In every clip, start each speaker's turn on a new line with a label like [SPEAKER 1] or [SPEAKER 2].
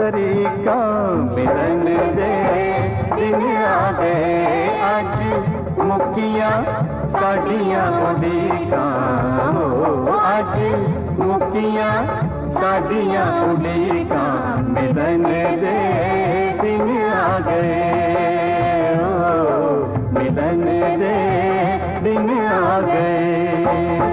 [SPEAKER 1] तरीका मिलन दे दिन आ गए अज मुक्कियां साडियां उड़ीकां अज मुक्कियां साडियां उड़ीकां मिलन दे दिन आ गए मिलन दे दिन आ गए।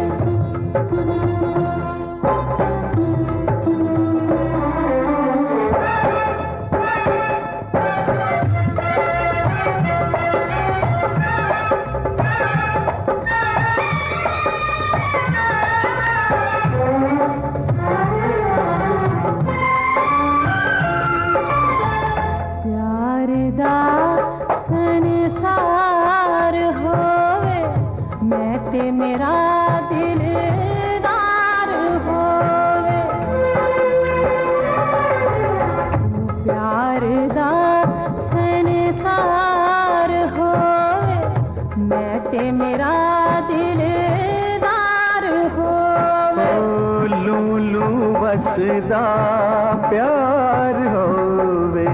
[SPEAKER 2] मेरा दिलदार होवे प्यार दा संसार होवे मैं ते मेरा दिलदार होवे
[SPEAKER 1] लूलू वसदा प्यार होवे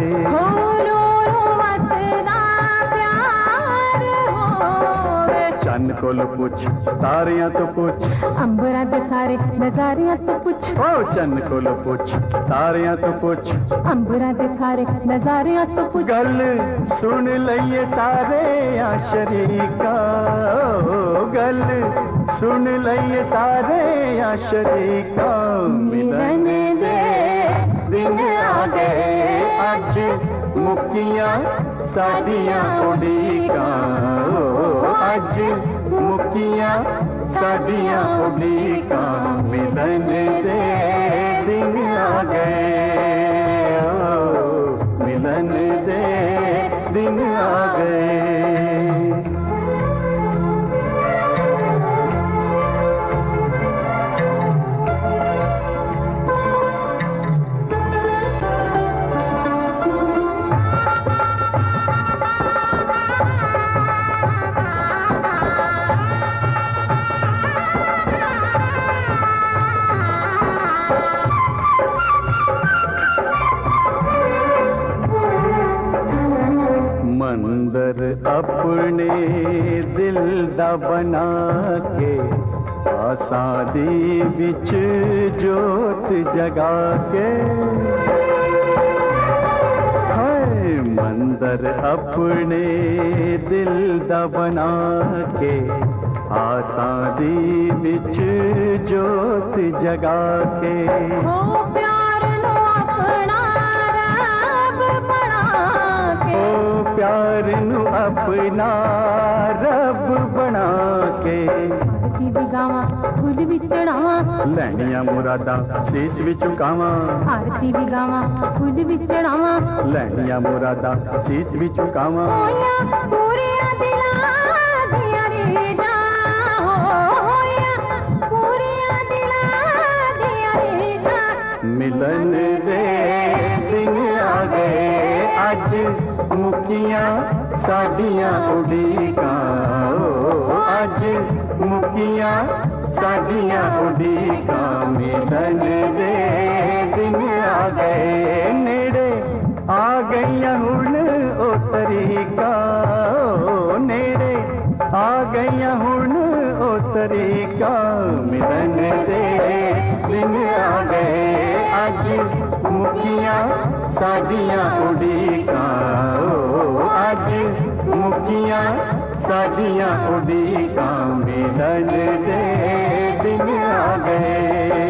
[SPEAKER 1] चन्न कोल पुछ तारियां तो पुछ
[SPEAKER 2] अंबरां दे सारे नजारियां तो पुछ
[SPEAKER 1] ओ चन्न कोल पुछ तारियां तो पुछ
[SPEAKER 2] अंबरां दे सारे नजारियां तो पुछ
[SPEAKER 1] गल सुन लइए सारे आ शरीका गल सुन लइए सारे आ शरीका मिलन दे दिन आ गए अज मुक्कियां साडियां उड़ीकां अज मुक्कियां साडियां उड़ीकां मिलन दे दिन आ गए मिलन दे दिन आ गए। मंदर अपने दिल दा बना के आसां दी विच जोत जगा के हाय मंदर अपने दिल दा बना के आसां दी विच जोत जगा के
[SPEAKER 2] प्यार नो अपना रब बना के
[SPEAKER 1] प्यार नू अपना रब बना के
[SPEAKER 2] आरती भी गावां फुल भी चढ़ावां
[SPEAKER 1] लैनियां मुरादां शीश भी झुकावां
[SPEAKER 2] आरती भी गावां फुल भी चढ़ावां
[SPEAKER 1] लैनियां मुरादां शीश भी झुकावां
[SPEAKER 2] होया पूरियां दिलां दियां रीझां होया पूरियां दिलां दियां रीझां
[SPEAKER 1] मिलन दे दिन आ गए अज मुक्कियां साडियां उड़ीकां अज मुक्कियां साडियां उड़ीकां मिलन दे दिन आ गए नेड़े आ गईयां हुण ओ तरीका नेड़े आ गईयां हुण ओ तरीका मिलन दे दिन आ गए अज मुक्कियां साडियां उड़ीकां अज मुक्कियां साडियां उड़ीकां मिलन दे दिन आ गए।